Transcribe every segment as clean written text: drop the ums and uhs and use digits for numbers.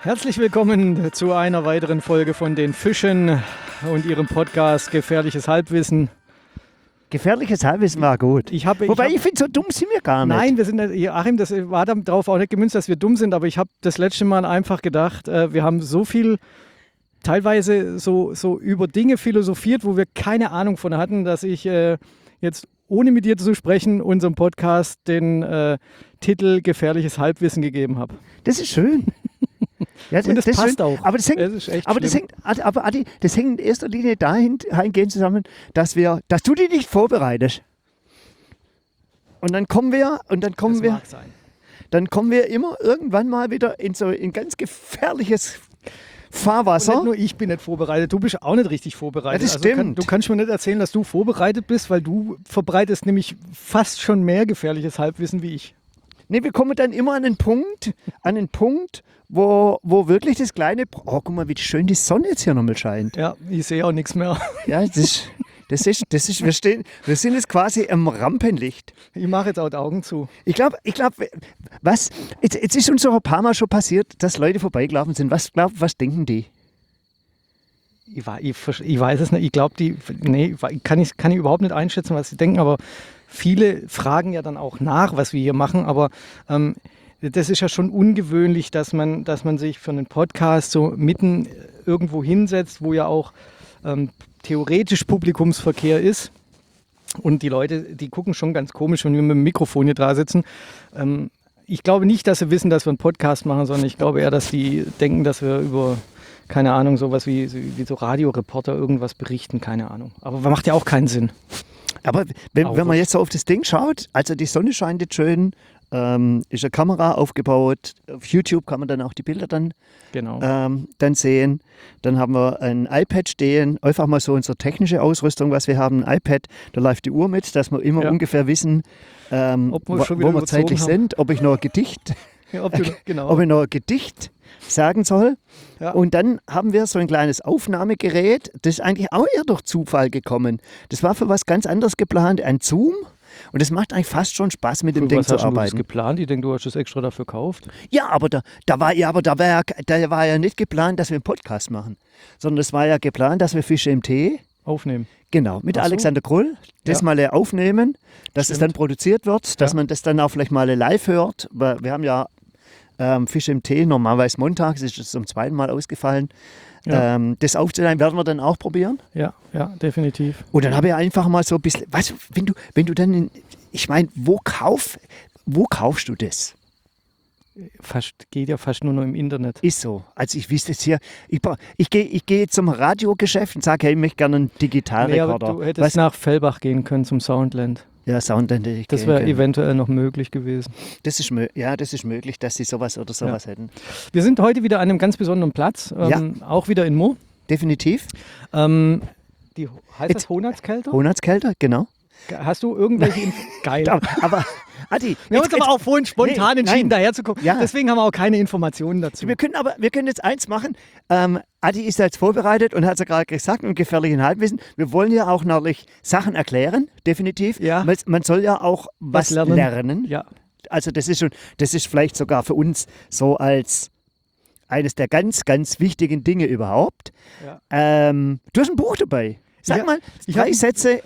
Herzlich willkommen zu einer weiteren Folge von den Fischen und ihrem Podcast Gefährliches Halbwissen. Gefährliches Halbwissen war gut. Ich finde, so dumm sind wir gar nicht. Nein, wir sind nicht, Achim, das war darauf auch nicht gemünzt, dass wir dumm sind, aber ich habe das letzte Mal einfach gedacht, wir haben so viel, teilweise so über Dinge philosophiert, wo wir keine Ahnung von hatten, dass ich jetzt, ohne mit dir zu sprechen, unserem Podcast den Titel Gefährliches Halbwissen gegeben habe. Das ist schön. Ja, und das passt auch. Aber das hängt in erster Linie dahingehend zusammen, dass du dich nicht vorbereitest. Und dann kommen wir immer irgendwann mal wieder in ganz gefährliches Fahrwasser. Und nicht nur ich bin nicht vorbereitet, du bist auch nicht richtig vorbereitet. Ja, das stimmt. Du kannst mir nicht erzählen, dass du vorbereitet bist, weil du verbreitest nämlich fast schon mehr gefährliches Halbwissen wie ich. Nee, wir kommen dann immer an einen Punkt, wo wirklich das kleine... Oh, guck mal, wie schön die Sonne jetzt hier nochmal scheint. Ja, ich sehe auch nichts mehr. Ja, das ist wir sind jetzt quasi am Rampenlicht. Ich mache jetzt auch die Augen zu. Ich glaube, jetzt ist uns so ein paar Mal schon passiert, dass Leute vorbeigelaufen sind. Was denken die? Ich weiß es nicht. Ich glaube, kann ich überhaupt nicht einschätzen, was sie denken, aber viele fragen ja dann auch nach, was wir hier machen, aber das ist ja schon ungewöhnlich, dass man sich für einen Podcast so mitten irgendwo hinsetzt, wo ja auch theoretisch Publikumsverkehr ist. Und die Leute, die gucken schon ganz komisch, wenn wir mit dem Mikrofon hier da sitzen. Ich glaube nicht, dass sie wissen, dass wir einen Podcast machen, sondern ich glaube eher, dass die denken, dass wir über, keine Ahnung, sowas wie so Radioreporter irgendwas berichten, keine Ahnung. Aber macht ja auch keinen Sinn. Aber wenn man jetzt so auf das Ding schaut, also die Sonne scheint jetzt schön, ist eine Kamera aufgebaut, auf YouTube kann man dann auch die Bilder dann sehen. Dann haben wir ein iPad stehen, einfach mal so unsere technische Ausrüstung, was wir haben, ein iPad, da läuft die Uhr mit, dass wir immer ungefähr wissen, wo wir zeitlich sind, ob ich noch ein Gedicht sagen soll. Ja. Und dann haben wir so ein kleines Aufnahmegerät, das ist eigentlich auch eher durch Zufall gekommen. Das war für was ganz anderes geplant, ein Zoom. Und es macht eigentlich fast schon Spaß, mit dem Ding zu arbeiten. Was hast du das geplant? Ich denke, du hast das extra dafür gekauft. Ja, aber da war ja nicht geplant, dass wir einen Podcast machen. Sondern es war ja geplant, dass wir Fische im Tee aufnehmen. Genau, mit Alexander Krull. Das mal aufnehmen, dass es dann produziert wird, dass man das dann auch vielleicht mal live hört. Wir haben ja Fische im Tee, normalerweise montags, ist es zum zweiten Mal ausgefallen. Ja. Das aufzunehmen werden wir dann auch probieren. Ja, definitiv. Und dann habe ich einfach mal so ein bisschen, weißt du, wenn du dann, ich meine, wo kaufst du das? Geht ja fast nur noch im Internet. Ist so. Also ich wüsste jetzt hier, ich gehe zum Radiogeschäft und sage, hey, ich möchte gerne einen Digitalrekorder. Du hättest nach Fellbach gehen können zum Soundland. Ja, Soundland. Das wäre eventuell noch möglich gewesen. Das ist möglich, dass sie sowas hätten. Wir sind heute wieder an einem ganz besonderen Platz, auch wieder in Mo. Definitiv. Heißt das Honatzkelter? Honatzkelter, genau. Hast du irgendwelche... Geil. Aber Adi, wir haben uns aber auch vorhin spontan entschieden, daher zu kommen. Ja. Deswegen haben wir auch keine Informationen dazu. Wir können jetzt eins machen. Adi ist jetzt vorbereitet und hat es ja gerade gesagt, im gefährlichen Halbwissen. Wir wollen ja auch natürlich Sachen erklären, definitiv. Ja. Man soll ja auch was lernen. Ja. Also das ist vielleicht sogar für uns so als eines der ganz, ganz wichtigen Dinge überhaupt. Ja. Du hast ein Buch dabei. Sag mal drei Sätze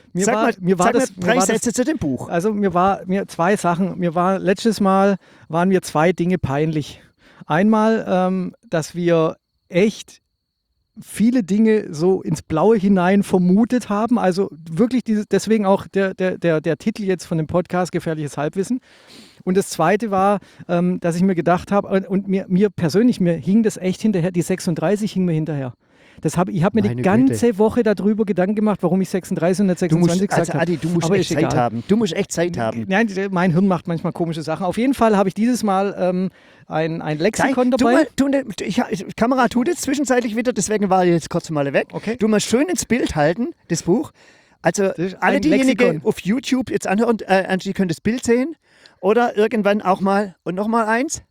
zu dem Buch. Also mir zwei Sachen. Letztes Mal waren mir zwei Dinge peinlich. Einmal, dass wir echt viele Dinge so ins Blaue hinein vermutet haben. Also wirklich deswegen auch der Titel jetzt von dem Podcast Gefährliches Halbwissen. Und das Zweite war, dass ich mir gedacht habe, und mir persönlich hing das echt hinterher, die 36 hing mir hinterher. Ich habe mir die ganze Woche darüber Gedanken gemacht, warum ich 36 und nicht 26 gesagt habe. Adi, du musst echt Zeit haben. Du musst echt Zeit haben. Nein, mein Hirn macht manchmal komische Sachen. Auf jeden Fall habe ich dieses Mal ein Lexikon dabei. Kamera tut jetzt zwischenzeitlich wieder, deswegen war ich jetzt kurz mal weg. Okay. Du musst schön ins Bild halten, das Buch. Also alle diejenigen auf YouTube jetzt anhören, die können das Bild sehen. Oder irgendwann auch mal, und nochmal eins.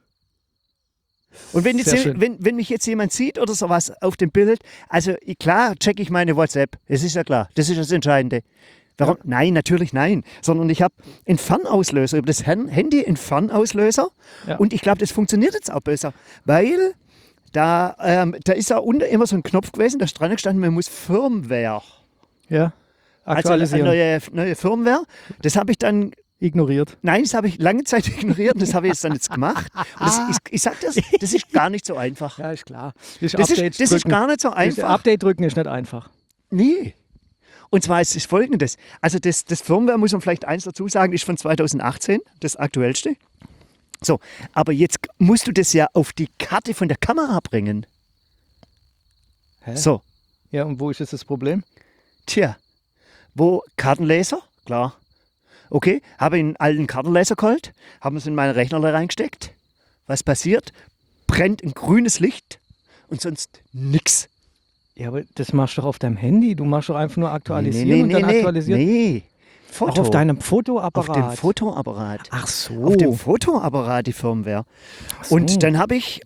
Und wenn mich jetzt jemand sieht oder sowas auf dem Bild, also klar checke ich meine WhatsApp, das ist ja klar, das ist das Entscheidende. Warum? Ja. Nein, natürlich nein. Sondern ich habe einen Fernauslöser, über das Handy einen Fernauslöser und ich glaube, das funktioniert jetzt auch besser, weil Da ist ja unten immer so ein Knopf gewesen, da ist dran gestanden, man muss Firmware. Ja, aktualisieren. Also eine neue Firmware. Das habe ich dann ignoriert. Nein, das habe ich lange Zeit ignoriert und das habe ich jetzt gemacht. Und ich sage das ist gar nicht so einfach. Ja, ist klar. Das ist gar nicht so einfach. Update drücken ist nicht einfach. Nee. Und zwar ist es Folgendes. Also das Firmware, muss man vielleicht eins dazu sagen, ist von 2018, das aktuellste. So, aber jetzt musst du das ja auf die Karte von der Kamera bringen. Hä? So. Ja, und wo ist jetzt das Problem? Tja, wo Kartenleser? Klar. Okay, habe einen alten Kartenleser geholt, haben es in meinen Rechner reingesteckt. Was passiert? Brennt ein grünes Licht und sonst nix. Ja, aber das machst du doch auf deinem Handy. Du machst doch einfach nur aktualisieren und dann aktualisieren. Nee, Foto. Auch auf deinem Fotoapparat. Auf dem Fotoapparat. Ach so. Auf dem Fotoapparat die Firmware. So. Und dann habe ich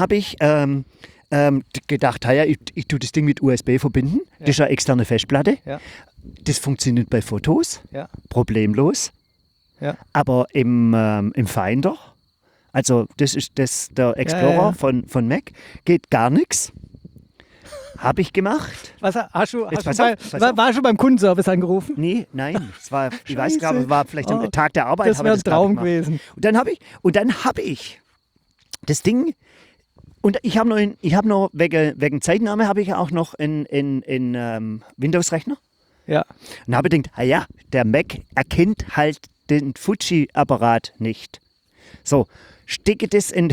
gedacht, ja, ich tue das Ding mit USB verbinden. Ja. Das ist eine externe Festplatte. Ja. Das funktioniert bei Fotos. Ja. Problemlos. Ja. Aber im Finder, also das ist der Explorer von Mac, geht gar nichts. Habe ich gemacht. Warst du schon beim Kundenservice angerufen? Nee, nein. Es war, ich weiß gar nicht, es war vielleicht am Tag der Arbeit. Das wäre ein Traum gewesen. Und dann habe ich das Ding, und ich habe noch wegen Zeitnahme habe ich auch noch in Windows-Rechner. Ja. Und habe gedacht, ja, der Mac erkennt halt den Fuji-Apparat nicht. So. Stecke das in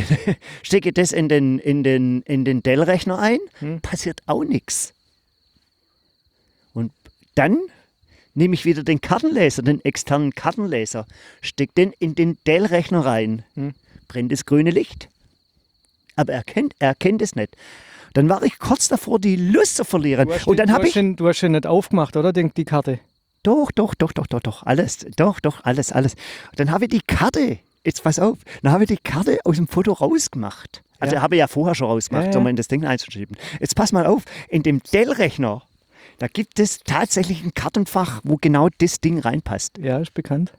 den Dell-Rechner ein, passiert auch nichts. Und dann nehme ich wieder den Kartenleser, den externen Kartenleser, stecke den in den Dell-Rechner rein, brennt das grüne Licht. Aber er erkennt es nicht. Dann war ich kurz davor, die Lust zu verlieren. Du hast ihn nicht aufgemacht, oder, die Karte? Doch, alles. Dann habe ich die Karte. Jetzt pass auf, dann habe ich die Karte aus dem Foto rausgemacht. Also habe ich ja vorher schon rausgemacht, um in das Ding einzuschieben. Jetzt pass mal auf, in dem Dell-Rechner, da gibt es tatsächlich ein Kartenfach, wo genau das Ding reinpasst. Ja, ist bekannt.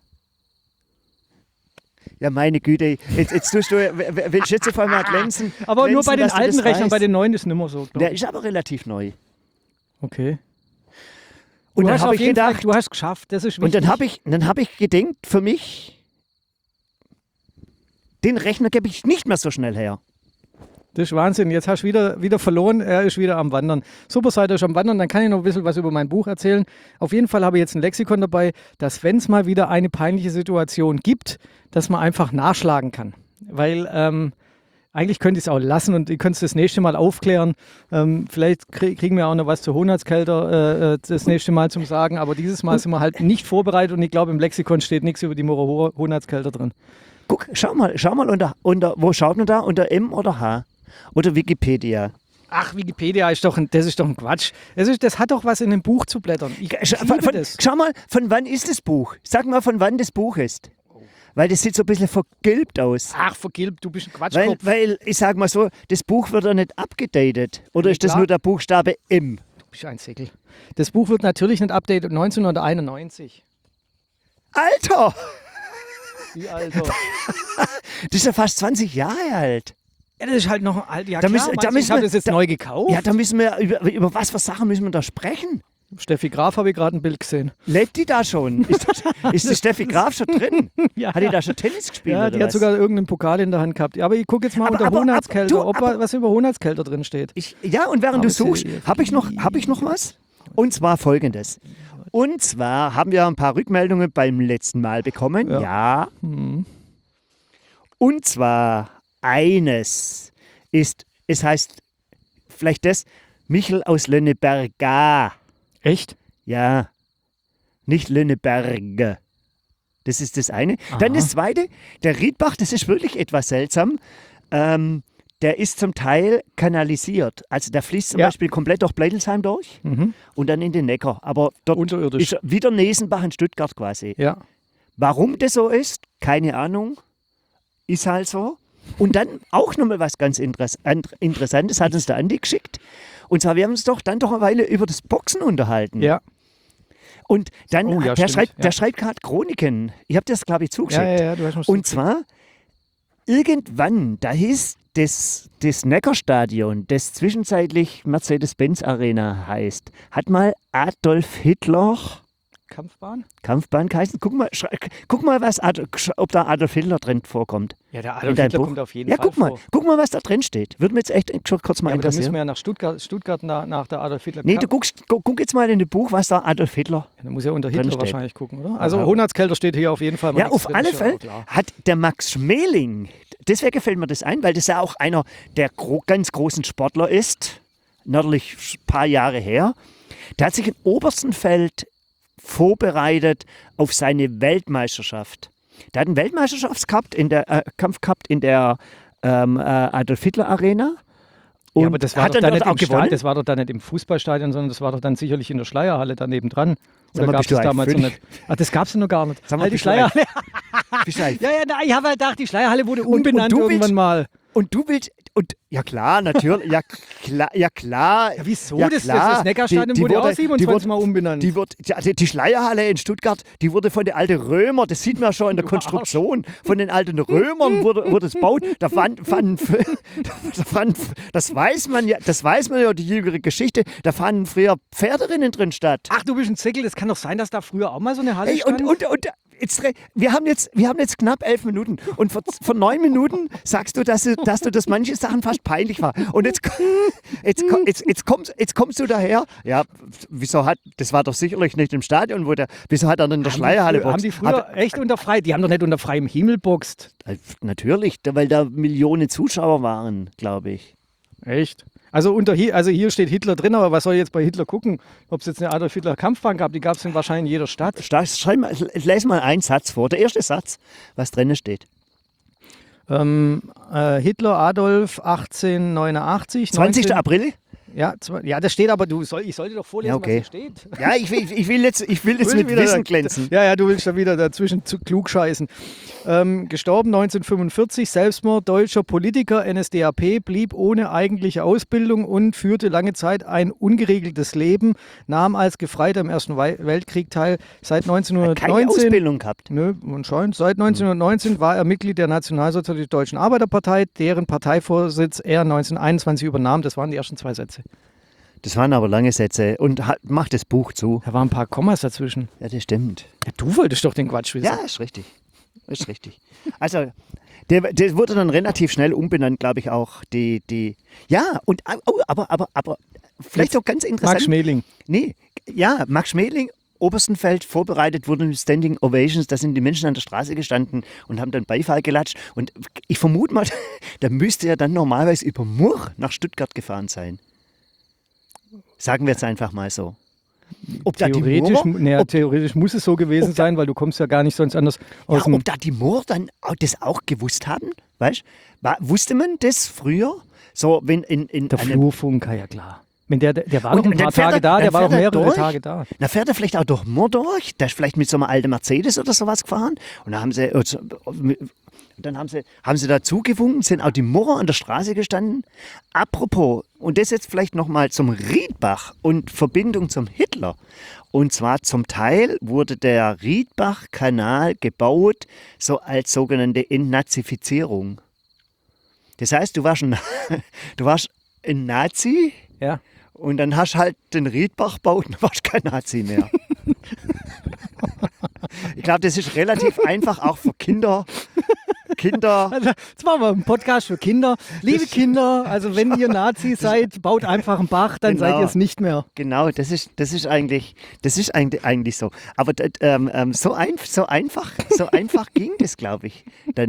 Ja, meine Güte, jetzt tust du, willst du jetzt auf einmal glänzen? Aber nur bei den alten Rechnern, bei den neuen ist es nicht mehr so. Der ist aber relativ neu. Okay. Und dann habe ich gedacht, du hast es geschafft, das ist wichtig. Und dann habe ich gedacht, für mich, den Rechner gebe ich nicht mehr so schnell her. Das ist Wahnsinn. Jetzt hast du wieder verloren. Er ist wieder am Wandern. Superseite ist am Wandern. Dann kann ich noch ein bisschen was über mein Buch erzählen. Auf jeden Fall habe ich jetzt ein Lexikon dabei, dass, wenn es mal wieder eine peinliche Situation gibt, dass man einfach nachschlagen kann. Weil eigentlich könnte ich es auch lassen und ihr könnt es das nächste Mal aufklären. Vielleicht kriegen wir auch noch was zu Hohenatzkelter das nächste Mal zum Sagen. Aber dieses Mal sind wir halt nicht vorbereitet und ich glaube, im Lexikon steht nichts über die Hohenatzkelter drin. Guck, schau mal unter wo schaut man da? Unter M oder H? Oder Wikipedia? Ach, Wikipedia das ist doch ein Quatsch. Das hat doch was in dem Buch zu blättern. Schau mal, von wann ist das Buch? Sag mal, von wann das Buch ist. Weil das sieht so ein bisschen vergilbt aus. Ach, vergilbt, du bist ein Quatschkopf. Weil ich sag mal so, das Buch wird ja nicht abgedatet. Oder ist das nur der Buchstabe M? Du bist ein Säckel. Das Buch wird natürlich nicht updated 1991. Alter! Wie Alter? Das ist ja fast 20 Jahre alt. Ja, das ist halt noch alt. Ja, ich habe das jetzt neu gekauft. Ja, da müssen wir, über was für Sachen müssen wir da sprechen? Steffi Graf habe ich gerade ein Bild gesehen. Lebt die da schon? Ist die Steffi Graf schon drin? Ja. Hat die da schon Tennis gespielt? Ja, die hat sogar irgendeinen Pokal in der Hand gehabt. Ja, aber ich gucke jetzt mal unter Hohenatzkelter, ob was über Hohenatzkelter drin steht. Und während du suchst, habe ich noch was? Und zwar Folgendes. Und zwar haben wir ein paar Rückmeldungen beim letzten Mal bekommen. Ja. Und zwar eines ist, es heißt vielleicht das, Michel aus Lönneberga. Echt? Ja. Nicht Lönneberge. Das ist das eine. Aha. Dann das zweite, der Riedbach, das ist wirklich etwas seltsam. Der ist zum Teil kanalisiert. Also der fließt zum Beispiel komplett durch Bleidelsheim durch und dann in den Neckar. Aber dort unterirdisch. Ist wieder Nesenbach in Stuttgart quasi. Ja. Warum das so ist, keine Ahnung. Ist halt so. Und dann auch nochmal was ganz Interessantes hat uns der Andi geschickt. Und zwar, wir haben uns doch eine Weile über das Boxen unterhalten. Ja. Und dann, der schreibt gerade Chroniken. Ich habe das, glaube ich, zugeschickt. Ja, du hast und zwar, irgendwann, da hieß das Neckarstadion, das zwischenzeitlich Mercedes-Benz Arena heißt, hat mal Adolf Hitler Kampfbahn geheißen. Guck mal, ob da Adolf Hitler drin vorkommt. Ja, der Adolf Hitler kommt auf jeden Fall vor. Guck mal, was da drin steht. Würde mir jetzt echt kurz mal interessieren. Da müssen wir ja nach Stuttgart nach der Adolf Hitler. Nee, guck jetzt mal in das Buch, was da Adolf Hitler da muss ja unter Hitler wahrscheinlich gucken, oder? Also Hohenatskelter steht hier auf jeden Fall mal. Ja, auf alle Fälle hat der Max Schmeling, deswegen fällt mir das ein, weil das ja auch einer der ganz großen Sportler ist, natürlich ein paar Jahre her. Der hat sich in Oberstenfeld vorbereitet auf seine Weltmeisterschaft. Der hat einen Weltmeisterschaftskampf in der Adolf Hitler Arena. Und ja, aber das war, das war doch dann nicht im Fußballstadion, sondern das war doch dann sicherlich in der Schleierhalle daneben dran. Oder gab es das damals noch nicht? Ach, das gab es noch gar nicht. Sag mal, die Schleierhalle. Ich habe halt gedacht, die Schleierhalle wurde umbenannt irgendwann mal. Und du willst, ja klar, natürlich, ja klar. Ja, wieso? Ja, das Neckarstadion wurde auch 27 Mal umbenannt. Die Schleierhalle in Stuttgart, die wurde von den alten Römern, das sieht man schon in der Konstruktion, von den alten Römern wurde es gebaut. Das weiß man ja, die jüngere Geschichte, da fanden früher Pferderinnen drin statt. Ach, du bist ein Zickel, das kann doch sein, dass da früher auch mal so eine Halle stand. Wir haben jetzt knapp 11 Minuten und vor 9 Minuten sagst du, dass du das manche Sachen fast peinlich war. Und jetzt kommst du daher. Ja, das war doch sicherlich nicht im Stadion, wieso hat er denn in der Schleierhalle boxt? Haben die früher echt die haben doch nicht unter freiem Himmel boxt. Natürlich, weil da Millionen Zuschauer waren, glaube ich. Echt? Also hier steht Hitler drin, aber was soll ich jetzt bei Hitler gucken? Ob es jetzt eine Adolf Hitler Kampfbahn gab, die gab es wahrscheinlich in jeder Stadt. Lese mal einen Satz vor, der erste Satz, was drin steht. Hitler Adolf 1889. 20. April? Ja, das steht aber, ich sollte doch vorlesen, ja, okay. Was hier steht. Ja, ich will jetzt mit Wissen glänzen. Ja, du willst da wieder dazwischen zu klug scheißen. Gestorben 1945, Selbstmord, deutscher Politiker, NSDAP, blieb ohne eigentliche Ausbildung und führte lange Zeit ein ungeregeltes Leben, nahm als Gefreiter im Ersten Weltkrieg teil. Seit 1919... Keine Ausbildung gehabt. Nö, anscheinend. Seit 1919 war er Mitglied der Nationalsozialistischen Deutschen Arbeiterpartei, deren Parteivorsitz er 1921 übernahm. Das waren die ersten 2 Sätze. Das waren aber lange Sätze und macht das Buch zu. Da waren ein paar Kommas dazwischen. Ja, das stimmt. Ja, du wolltest doch den Quatsch wissen. Ja, ist richtig. Also, der wurde dann relativ schnell umbenannt, glaube ich auch. Ja, und aber vielleicht auch ganz interessant. Max Schmeling. Nee, ja, Max Schmeling, Oberstenfeld, vorbereitet, wurden Standing Ovations, da sind die Menschen an der Straße gestanden und haben dann Beifall gelatscht. Und ich vermute mal, da müsste er dann normalerweise über Murr nach Stuttgart gefahren sein. Sagen wir jetzt einfach mal so. Theoretisch muss es so gewesen sein, weil du kommst ja gar nicht sonst anders aus dem... Ob da die Moor dann das auch gewusst haben? Weißt du? Wusste man das früher? So, wenn der Flurfunker, ja klar. Wenn der war doch ein paar Tage da, der war doch mehrere Tage da. Na, fährt er vielleicht auch durch Moor durch? Der ist vielleicht mit so einem alten Mercedes oder sowas gefahren. Und dann haben sie dazu gewunken, sind auch die Murrer an der Straße gestanden. Apropos, und das jetzt vielleicht nochmal zum Riedbach und Verbindung zum Hitler. Und zwar zum Teil wurde der Riedbach-Kanal gebaut, so als sogenannte Entnazifizierung. Das heißt, du warst ein Nazi, ja. Und dann hast du halt den Riedbach gebaut und warst kein Nazi mehr. Ich glaube, das ist relativ einfach, auch für Kinder. Also, jetzt machen wir einen Podcast für Kinder. Liebe Kinder, also wenn ihr Nazi seid, baut einfach einen Bach, dann seid ihr es nicht mehr. Genau, das ist eigentlich so. Aber so einfach ging das, glaube ich.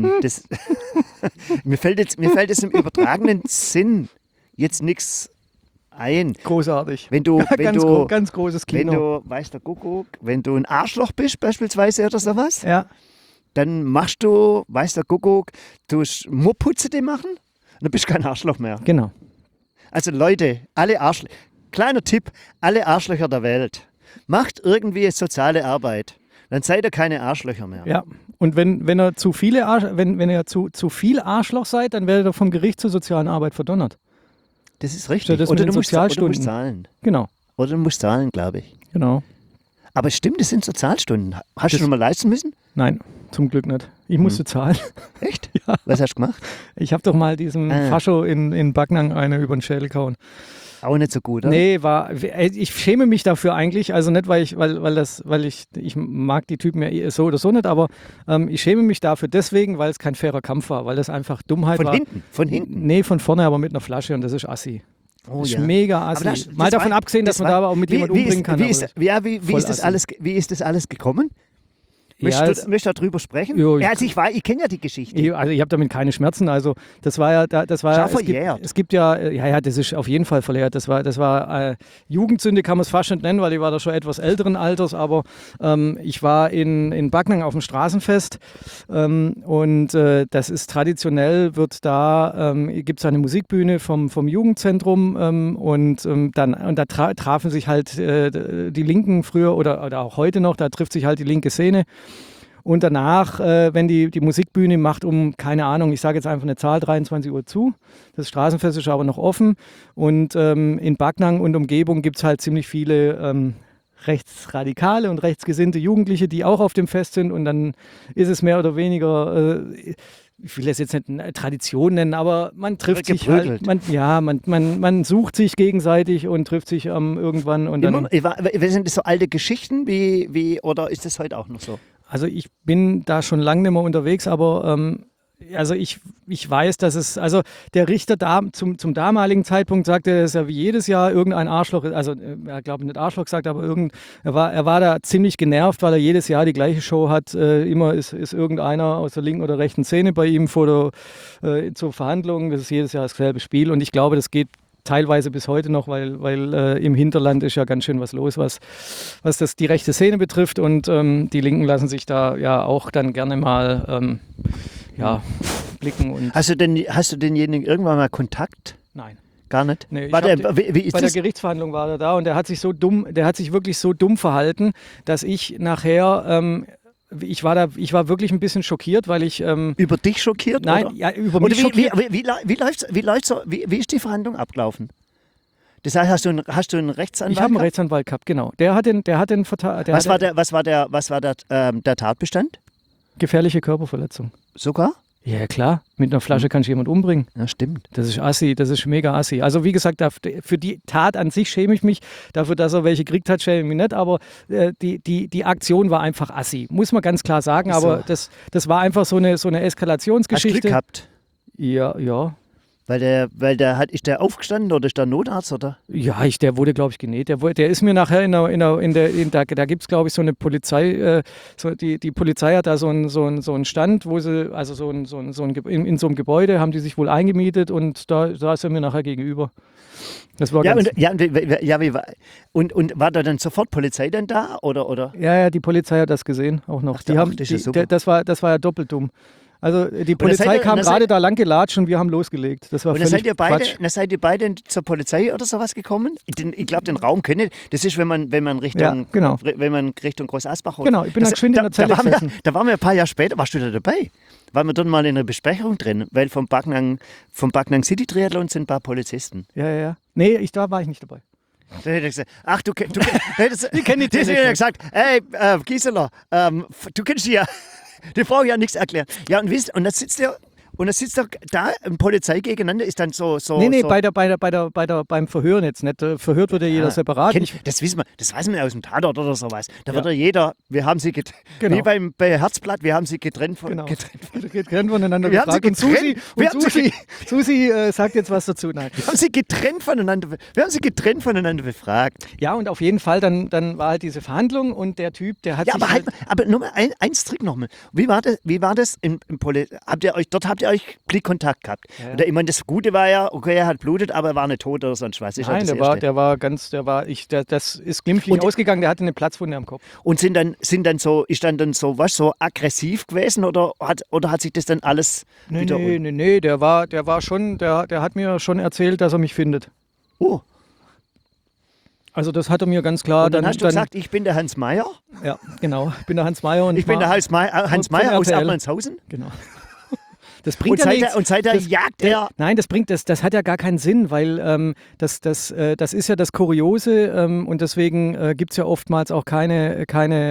Mir fällt jetzt im übertragenen Sinn jetzt nichts ein. Großartig. Ganz großes Kino. Wenn du, weißt der Kuckuck, wenn du ein Arschloch bist beispielsweise oder sowas, ja. Dann machst du, weiß der Kuckuck, du Murrputze machen und dann bist du kein Arschloch mehr. Genau. Also Leute, kleiner Tipp, alle Arschlöcher der Welt, macht irgendwie soziale Arbeit. Dann seid ihr keine Arschlöcher mehr. Ja, und wenn ihr zu viel Arschloch seid, dann werdet ihr vom Gericht zur sozialen Arbeit verdonnert. Das ist richtig. Oder du musst zahlen. Genau. Oder du musst zahlen, glaube ich. Genau. Aber stimmt, das sind Sozialstunden. Hast du schon mal leisten müssen? Nein, zum Glück nicht. Ich musste zahlen. Echt? Ja. Was hast du gemacht? Ich habe doch mal diesem Fascho in Backnang eine über den Schädel gehauen. Auch nicht so gut, oder? Nee, ich schäme mich dafür eigentlich, also nicht, weil ich mag die Typen ja so oder so nicht, aber ich schäme mich dafür deswegen, weil es kein fairer Kampf war, weil das einfach Dummheit war. Von hinten? Nee, von vorne, aber mit einer Flasche und das ist assi. Oh, das ist mega assi. Mal davon abgesehen, dass man da aber auch mit jemandem umbringen kann. Wie ist das alles gekommen? Möchtest du darüber sprechen? Jo, also ich kenne ja die Geschichte. Ich habe damit keine Schmerzen. Also das war ja, es gibt ja, das ist auf jeden Fall verjährt. Das war Jugendsünde, kann man es fast nicht nennen, weil ich war da schon etwas älteren Alters, aber ich war in Backnang auf dem Straßenfest und das ist traditionell, gibt es eine Musikbühne vom Jugendzentrum und da trafen sich halt die Linken früher oder auch heute noch, da trifft sich halt die linke Szene. Und danach, wenn die Musikbühne macht keine Ahnung, ich sage jetzt einfach eine Zahl, 23 Uhr zu. Das Straßenfest ist aber noch offen. Und in Backnang und Umgebung gibt es halt ziemlich viele rechtsradikale und rechtsgesinnte Jugendliche, die auch auf dem Fest sind. Und dann ist es mehr oder weniger, ich will das jetzt nicht eine Tradition nennen, aber man trifft sich halt. Man sucht sich gegenseitig und trifft sich irgendwann. Und dann, sind das so alte Geschichten oder ist das heute auch noch so? Also ich bin da schon lange nicht mehr unterwegs, aber also ich weiß, dass also der Richter zum damaligen Zeitpunkt sagte, es ist ja wie jedes Jahr irgendein Arschloch, also er glaube nicht Arschloch gesagt, aber er war da ziemlich genervt, weil er jedes Jahr die gleiche Show hat. Immer ist irgendeiner aus der linken oder rechten Szene bei ihm zur Verhandlung. Das ist jedes Jahr dasselbe Spiel und ich glaube, das geht teilweise bis heute noch, weil im Hinterland ist ja ganz schön was los, was das die rechte Szene betrifft und die Linken lassen sich da ja auch dann gerne mal blicken. Und hast du denjenigen irgendwann mal Kontakt? Nein. Gar nicht? Nee, bei der Gerichtsverhandlung war er da und der hat sich wirklich so dumm verhalten, dass ich nachher ich war wirklich ein bisschen schockiert, weil ich... über dich schockiert? Nein, oder? Ja, über mich schockiert. Wie ist die Verhandlung abgelaufen? Das heißt, hast du einen Rechtsanwalt? Ich habe einen Rechtsanwalt gehabt, genau. Der hat den Vertrag... Was war der Tatbestand? Gefährliche Körperverletzung. Sogar? Ja, klar. Mit einer Flasche kannst du jemanden umbringen. Ja, stimmt. Das ist assi, das ist mega assi. Also wie gesagt, für die Tat an sich schäme ich mich. Dafür, dass er welche gekriegt hat, schäme ich mich nicht. Aber die Aktion war einfach assi. Muss man ganz klar sagen. Aber das war einfach so eine Eskalationsgeschichte. Hast du Glück gehabt? Ja. Weil ist der aufgestanden oder ist der Notarzt, oder? Ja, der wurde, glaube ich, genäht. Der ist mir nachher da gibt es, glaube ich, so eine Polizei, die Polizei hat da so einen Stand, wo sie, also in so einem Gebäude haben die sich wohl eingemietet und da ist er mir nachher gegenüber. Das war und war da dann sofort Polizei dann da, oder? Ja, die Polizei hat das gesehen, auch noch. Das war ja doppelt dumm. Also die Polizei kam gerade da lang gelatscht und wir haben losgelegt. Das war völlig Quatsch. Seid ihr beide zur Polizei oder sowas gekommen? Ich glaube, den Raum kennt. Das ist, wenn man Richtung Groß Asbach. Genau, ich bin da geschwind in der Zelle gesessen. Da waren wir ein paar Jahre später. Warst du da dabei? Waren wir dort mal in einer Besprechung drin? Weil vom Backnang City Triathlon sind ein paar Polizisten. Ja. Nee, da war ich nicht dabei. Da hätte ich gesagt, ach, du kennst die gesagt, hey, Gieseler, du kennst die ja. Die brauche ich ja nichts erklären. Ja, und dann sitzt doch da ein Polizei gegeneinander, ist dann so. Nee, beim Verhören jetzt nicht. Verhört wird ja jeder separat. Das weiß man aus dem Tatort oder sowas. Da wird ja jeder, wir haben sie getrennt, wie bei Herzblatt, wir haben sie getrennt voneinander gefragt. Und Susi sagt jetzt was dazu. Nein. Wir haben sie getrennt voneinander befragt. Ja, und auf jeden Fall, dann war halt diese Verhandlung und der Typ, der hat sich aber nur mal eins Trick nochmal. Wie war das im habt ihr euch Blickkontakt gehabt? Ja. Oder ich meine, das Gute war ja, okay, er hat blutet, aber er war nicht tot oder sonst was. Nein, das ist glimpflich ausgegangen, der hatte eine Platzwunde am Kopf. Und ist dann so aggressiv gewesen oder hat sich das dann alles wieder... Nee, der hat mir schon erzählt, dass er mich findet. Oh. Also das hat er mir ganz klar... Und dann hast du gesagt, ich bin der Hans Meyer? Ja, genau, ich bin der Hans Meyer. Ich bin der Hans Meyer aus Erlandshausen? Genau. Das bringt und seither jagt er. Nein, das hat ja gar keinen Sinn, weil das ist ja das Kuriose und deswegen gibt es ja oftmals auch keine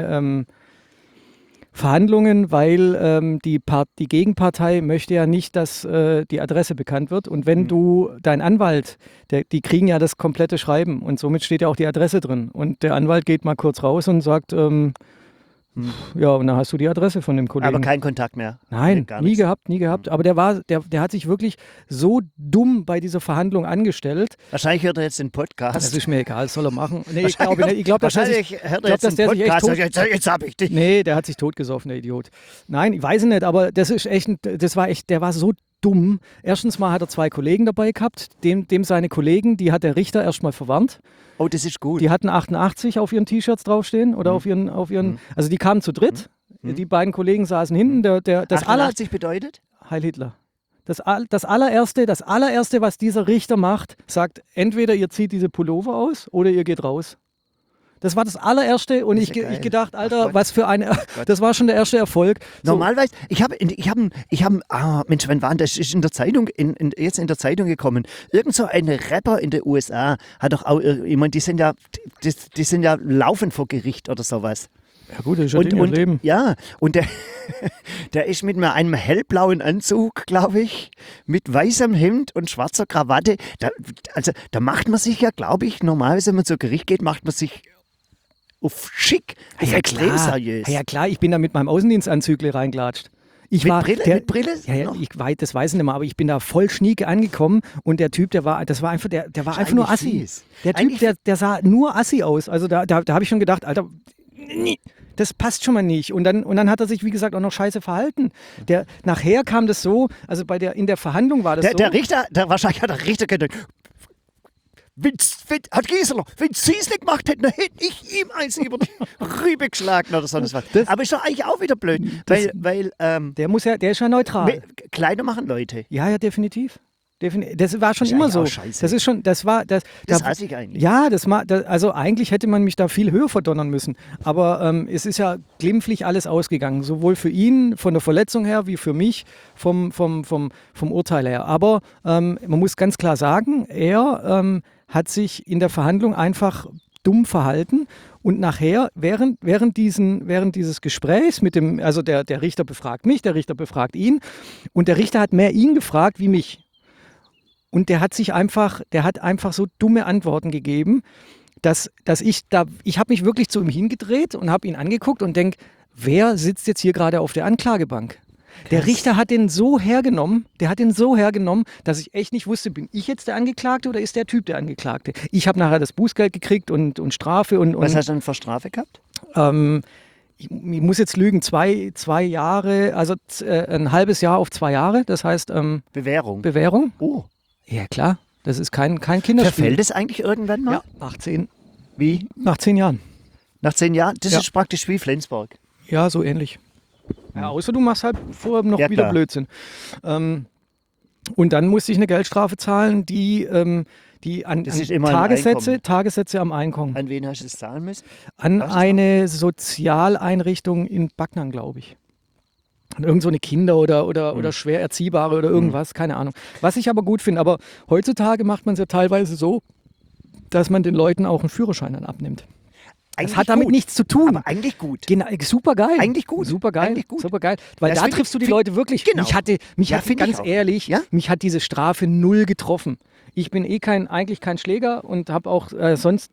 Verhandlungen, weil die Gegenpartei möchte ja nicht, dass die Adresse bekannt wird. Und wenn dein Anwalt, die kriegen ja das komplette Schreiben und somit steht ja auch die Adresse drin. Und der Anwalt geht mal kurz raus und sagt, ja, und dann hast du die Adresse von dem Kollegen. Aber kein Kontakt mehr? Nein, nie gehabt. Aber der hat sich wirklich so dumm bei dieser Verhandlung angestellt. Wahrscheinlich hört er jetzt den Podcast. Das ist mir egal, das soll er machen. Nee, ich glaube nicht. Wahrscheinlich hört er jetzt den Podcast. Jetzt hab ich dich. Nee, der hat sich totgesoffen, der Idiot. Nein, ich weiß nicht, aber der war so dumm. Erstens mal hat er 2 Kollegen dabei gehabt, dem seine Kollegen, die hat der Richter erstmal verwarnt. Oh, das ist gut. Die hatten 88 auf ihren T-Shirts draufstehen oder auf ihren, also die kamen zu dritt. Die beiden Kollegen saßen hinten. 88 bedeutet? Heil Hitler. Das allererste, was dieser Richter macht, sagt, entweder ihr zieht diese Pullover aus oder ihr geht raus. Das war das allererste und ich gedacht, Alter, was für eine, das war schon der erste Erfolg. So. Normalerweise, Mensch, wann war das? Ist in der Zeitung, jetzt in der Zeitung gekommen. Irgend so ein Rapper in den USA hat doch auch, ich meine, die sind ja laufend vor Gericht oder sowas. Ja gut, das ist ja ihr Leben. Ja, und der ist mit einem hellblauen Anzug, glaube ich, mit weißem Hemd und schwarzer Krawatte. Da macht man sich ja, glaube ich, normalerweise, wenn man zu Gericht geht, macht man sich auf schick, auf extrem seriös. Ja klar, ich bin da mit meinem Außendienstanzügle reingelatscht. Mit Brille? Ja, das weiß ich nicht mehr, aber ich bin da voll schnieke angekommen und der Typ, der war einfach nur Assi. Fies. Der Typ, der sah nur Assi aus. Also da habe ich schon gedacht, Alter, das passt schon mal nicht. Und dann hat er sich, wie gesagt, auch noch scheiße verhalten. Nachher kam das so, also in der Verhandlung war das so. Wahrscheinlich hat der Richter gedacht, Herr Gieseler, wenn Sie es nicht gemacht hätten, dann hätte ich ihm eins über die Rübe geschlagen oder sonst was. Aber ist doch eigentlich auch wieder blöd, weil der ist ja neutral. Kleider machen Leute. Ja, definitiv. Das war schon immer so. Scheiße. Das hasse ich eigentlich. Ja, also eigentlich hätte man mich da viel höher verdonnern müssen. Aber es ist ja glimpflich alles ausgegangen. Sowohl für ihn von der Verletzung her, wie für mich vom Urteil her. Aber man muss ganz klar sagen, er hat sich in der Verhandlung einfach dumm verhalten und nachher, während dieses Gesprächs mit dem, also der Richter befragt mich, der Richter befragt ihn und der Richter hat mehr ihn gefragt wie mich. Und der hat einfach so dumme Antworten gegeben, dass ich habe mich wirklich zu ihm hingedreht und habe ihn angeguckt und denke, wer sitzt jetzt hier gerade auf der Anklagebank? Der Richter hat den so hergenommen, dass ich echt nicht wusste, bin ich jetzt der Angeklagte oder ist der Typ der Angeklagte? Ich habe nachher das Bußgeld gekriegt und Strafe. Was hast du denn für Strafe gehabt? Ich muss jetzt lügen, 2 Jahre, also ein halbes Jahr auf 2 Jahre, das heißt Bewährung. Oh. Ja klar, das ist kein Kinderspiel. Verfällt es eigentlich irgendwann mal? Ja, nach 10. Wie? Nach 10 Jahren. Nach 10 Jahren? Das ist praktisch wie Flensburg. Ja, so ähnlich. Ja, außer du machst halt vorher noch wieder Blödsinn. Und dann musste ich eine Geldstrafe zahlen, die an Tagessätze am Einkommen. An wen hast du das zahlen müssen? An eine Sozialeinrichtung in Backnang, glaube ich. An irgend so eine Kinder- oder schwer Erziehbare oder irgendwas, keine Ahnung. Was ich aber gut finde, aber heutzutage macht man es ja teilweise so, dass man den Leuten auch einen Führerschein dann abnimmt. Das hat damit nichts zu tun. Aber eigentlich gut. Genau, super geil. Eigentlich gut. Super geil. Weil das da triffst du die Leute wirklich. Genau. Mich hat ganz ehrlich, mich hat diese Strafe 0 getroffen. Ich bin eigentlich kein Schläger und habe auch sonst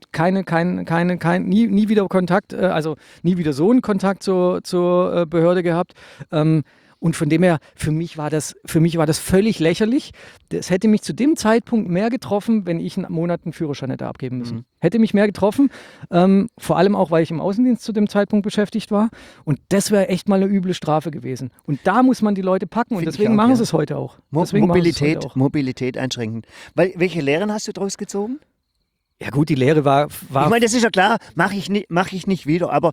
nie wieder Kontakt, also nie wieder so einen Kontakt zur Behörde gehabt. Und von dem her, für mich war das völlig lächerlich. Das hätte mich zu dem Zeitpunkt mehr getroffen, wenn ich einen Monat einen Führerschein hätte abgeben müssen. Hätte mich mehr getroffen, vor allem auch, weil ich im Außendienst zu dem Zeitpunkt beschäftigt war. Und das wäre echt mal eine üble Strafe gewesen. Und da muss man die Leute packen und deswegen machen sie es heute auch. Mobilität einschränken. Welche Lehren hast du daraus gezogen? Ja gut, die Lehre war... Ich meine, das ist ja klar, mache ich nicht wieder. Aber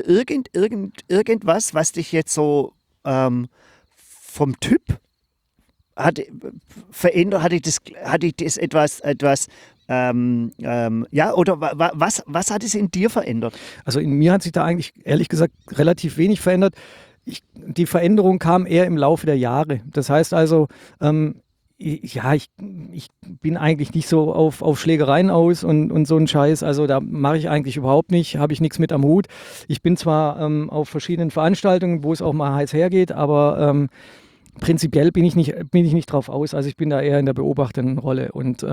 irgendwas, was dich jetzt so vom Typ verändert, hatte ich das etwas oder was hat es in dir verändert? Also in mir hat sich da eigentlich, ehrlich gesagt, relativ wenig verändert. Die Veränderung kam eher im Laufe der Jahre. Das heißt also, ich bin eigentlich nicht so auf Schlägereien aus und so einen Scheiß. Also da mache ich eigentlich überhaupt nicht, habe ich nichts mit am Hut. Ich bin zwar auf verschiedenen Veranstaltungen, wo es auch mal heiß hergeht, aber prinzipiell bin ich nicht drauf aus. Also ich bin da eher in der beobachtenden Rolle. Und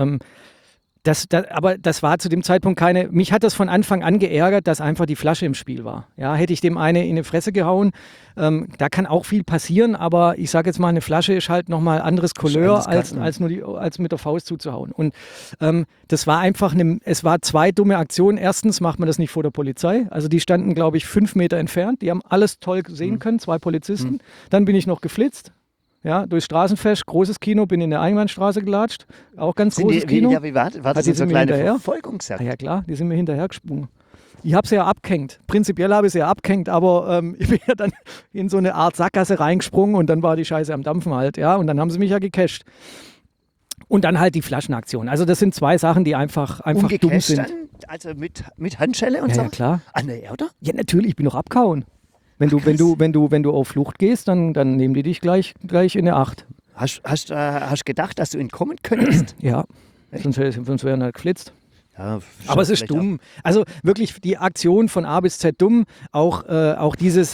aber das war zu dem Zeitpunkt mich hat das von Anfang an geärgert, dass einfach die Flasche im Spiel war. Ja, hätte ich dem eine in die Fresse gehauen, da kann auch viel passieren, aber ich sage jetzt mal, eine Flasche ist halt nochmal anderes Couleur, als mit der Faust zuzuhauen. Und das war einfach, es war 2 dumme Aktionen. Erstens macht man das nicht vor der Polizei. Also die standen, glaube ich, 5 Meter entfernt. Die haben alles toll sehen können, 2 Polizisten. Dann bin ich noch geflitzt. Ja, durchs Straßenfest, großes Kino, bin in der Einbahnstraße gelatscht, auch ganz großes Kino. Ja, wie war das so eine kleine Verfolgungsjagd? Ja klar, die sind mir hinterher gesprungen. Ich habe sie ja abgehängt. Prinzipiell habe ich sie ja abgehängt, aber ich bin ja dann in so eine Art Sackgasse reingesprungen und dann war die Scheiße am Dampfen halt, ja, und dann haben sie mich ja gecasht. Und dann halt die Flaschenaktion. Also das sind 2 Sachen, die einfach dumm sind. Dann? Also mit Handschelle und so? Ja, klar. Ah, ne, oder? Ja, natürlich, ich bin noch abgehauen. Wenn du auf Flucht gehst, dann nehmen die dich gleich in eine 8. Hast du gedacht, dass du entkommen könntest? Ja, sonst wären halt geflitzt. Ja, aber es ist dumm. Also wirklich die Aktion von A bis Z dumm. Auch dieses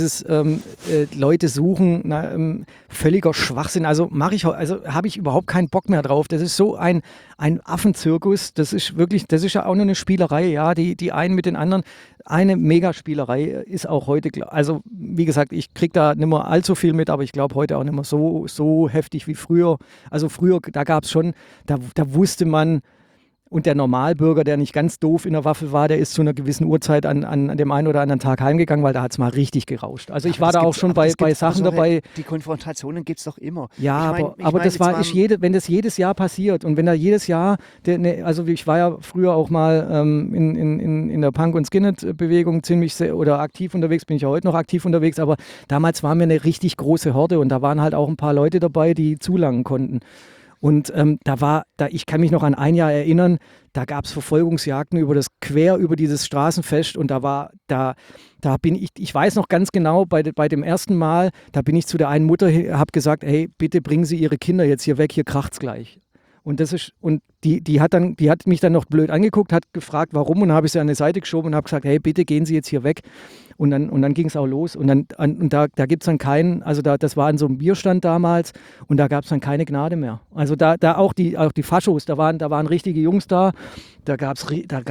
Leute suchen, völliger Schwachsinn. Also habe ich überhaupt keinen Bock mehr drauf. Das ist so ein Affenzirkus. Das ist ja auch nur eine Spielerei. Ja, die einen mit den anderen. Eine Megaspielerei ist auch heute, also wie gesagt, ich kriege da nicht mehr allzu viel mit, aber ich glaube heute auch nicht mehr so heftig wie früher. Also früher, da gab es schon, da wusste man. Und der Normalbürger, der nicht ganz doof in der Waffel war, der ist zu einer gewissen Uhrzeit an dem einen oder anderen Tag heimgegangen, weil da hat es mal richtig gerauscht. Also ich war da auch schon bei Sachen dabei. Die Konfrontationen gibt es doch immer. Ja, aber das wenn das jedes Jahr passiert und wenn da jedes Jahr, also ich war ja früher auch mal in der Punk- und Skinhead-Bewegung oder aktiv unterwegs, bin ich ja heute noch aktiv unterwegs, aber damals waren wir eine richtig große Horde und da waren halt auch ein paar Leute dabei, die zulangen konnten. Und ich kann mich noch an ein Jahr erinnern, da gab es Verfolgungsjagden quer über dieses Straßenfest und da bin ich weiß noch ganz genau, bei dem ersten Mal, da bin ich zu der einen Mutter, habe gesagt, hey, bitte bringen Sie Ihre Kinder jetzt hier weg, hier kracht's gleich. Und die hat mich dann noch blöd angeguckt, hat gefragt, warum, und habe ich sie an die Seite geschoben und habe gesagt, hey, bitte gehen Sie jetzt hier weg. Und dann ging es auch los. Und da gibt es dann keinen, also das war an so einem Bierstand damals und da gab es dann keine Gnade mehr. Also da auch die Faschos, da waren richtige Jungs da, da gab's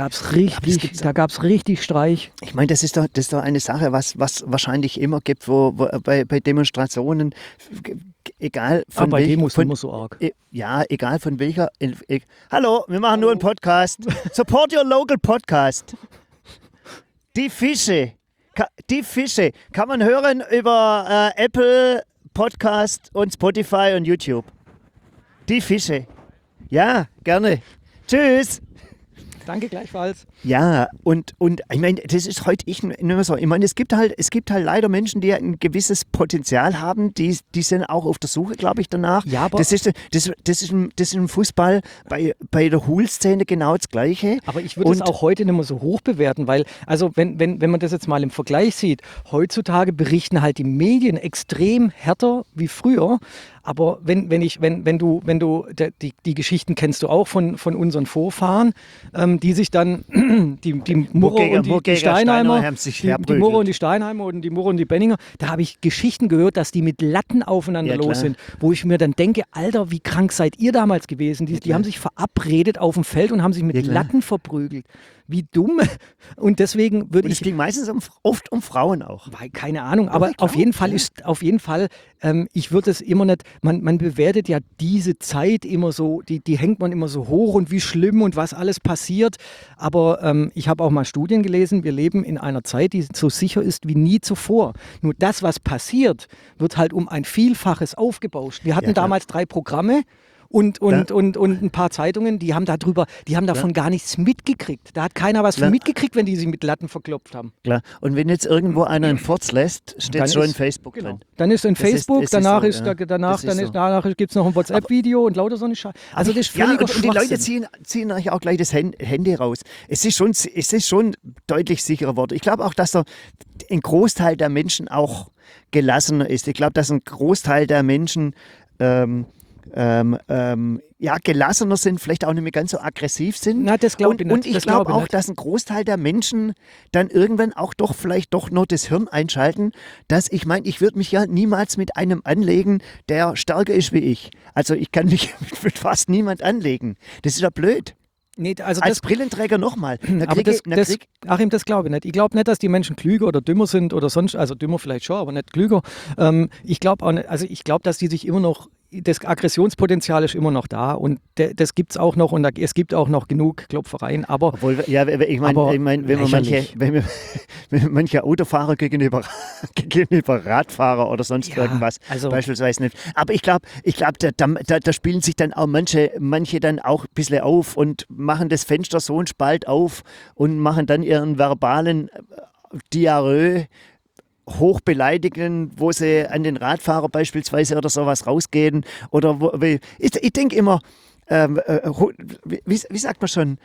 richtig Streich. Ich meine, das ist doch eine Sache, was wahrscheinlich immer gibt, wo bei Demonstrationen, egal von bei Demos immer so arg. Ja, egal von welcher. Hallo, wir machen nur einen Podcast. Support your local podcast. Die Fische kann man hören über Apple Podcast und Spotify und YouTube. Die Fische. Ja, gerne. Tschüss. Danke gleichfalls. Ja, und ich meine, das ist heute nicht mehr so. Ich meine, es gibt halt leider Menschen, die ein gewisses Potenzial haben, die sind auch auf der Suche, glaube ich, danach. Ja, aber das ist im Fußball bei der Hool-Szene genau das Gleiche. Aber ich würde es auch heute nicht mehr so hoch bewerten, weil, also wenn man das jetzt mal im Vergleich sieht, heutzutage berichten halt die Medien extrem härter wie früher. Aber wenn du die Geschichten kennst du auch von unseren Vorfahren, die sich dann die Murrer und die Steinheimer haben sich die Murrer und die Steinheimer und die Murrer und die Benninger, da habe ich Geschichten gehört, dass die mit Latten aufeinander los sind, wo ich mir dann denke, Alter, wie krank seid ihr damals gewesen? Die haben sich verabredet auf dem Feld und haben sich mit Latten verprügelt. Wie dumm. Und deswegen würde ich... Es ging meistens oft um Frauen auch. Keine Ahnung, aber auf jeden Fall, ich würde es immer nicht, man bewertet ja diese Zeit immer so, die hängt man immer so hoch und wie schlimm und was alles passiert. Aber ich habe auch mal Studien gelesen, wir leben in einer Zeit, die so sicher ist wie nie zuvor. Nur das, was passiert, wird halt um ein Vielfaches aufgebauscht. Wir hatten damals 3 Programme. Und ein paar Zeitungen, die haben davon gar nichts mitgekriegt. Da hat keiner was von mitgekriegt, wenn die sich mit Latten verklopft haben. Klar. Und wenn jetzt irgendwo einer einen Furz lässt, steht es schon in Facebook drin. Dann ist in Facebook, danach gibt es noch ein WhatsApp-Video und lauter so eine Scheiße. Also das ist völliger und die Leute ziehen euch auch gleich das Handy raus. Es ist schon deutlich sicherer geworden. Ich glaube auch, dass ein Großteil der Menschen auch gelassener ist. Ich glaube, dass ein Großteil der Menschen gelassener sind, vielleicht auch nicht mehr ganz so aggressiv sind. Na, das glaube ich nicht. Und ich glaube auch, dass ein Großteil der Menschen dann irgendwann auch vielleicht doch noch das Hirn einschalten, dass ich würde mich ja niemals mit einem anlegen, der stärker ist wie ich. Also ich kann mich mit fast niemand anlegen. Das ist ja blöd. Nee, also als Brillenträger nochmal. Achim, das glaube ich nicht. Ich glaube nicht, dass die Menschen klüger oder dümmer sind oder sonst, also dümmer vielleicht schon, aber nicht klüger. Ich glaube auch nicht, also ich glaube, dass die sich immer noch, das Aggressionspotenzial ist immer noch da und das gibt es auch noch und es gibt auch noch genug Klopfereien, aber... Obwohl, ja, ich meine, wenn manche Autofahrer gegenüber Radfahrer oder sonst irgendwas beispielsweise nicht. Aber ich glaube, da spielen sich dann auch manche dann auch ein bisschen auf und machen das Fenster so einen Spalt auf und machen dann ihren verbalen Diarrhoe hochbeleidigen, wo sie an den Radfahrer beispielsweise oder sowas rausgehen. Oder ich denke immer, wie sagt man schon,